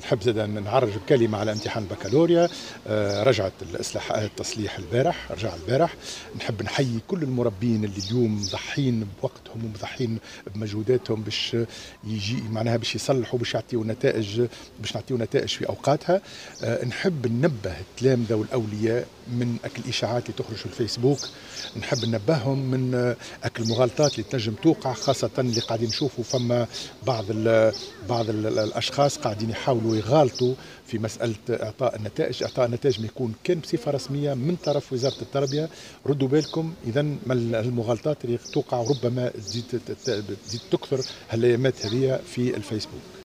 نحب زاد نعرج بكلمة على امتحان البكالوريا. رجعت الإصلاحات تصليح البارح، رجع البارح. نحب نحيي كل المربين اللي اليوم مضحين بوقتهم ومضحين بمجهوداتهم باش يجي معناها باش يصلحوا، باش يعطيوا نتائج، باش نعطيوا نتائج في أوقاتها. نحب ننبه التلامذة والأولياء من الإشاعات اللي تخرج في الفيسبوك. نحب ننبههم من المغالطات اللي تنجم توقع، خاصة اللي قاعدين نشوفوا فما بعض الاشخاص قاعدين يحاولوا يغالطوا في مساله اعطاء النتائج. اعطاء النتائج ما يكون كان بصفه رسميه من طرف وزاره التربيه. ردوا بالكم اذا من المغالطات اللي توقع ربما تزيد تكثر هالايامات هذه في الفيسبوك.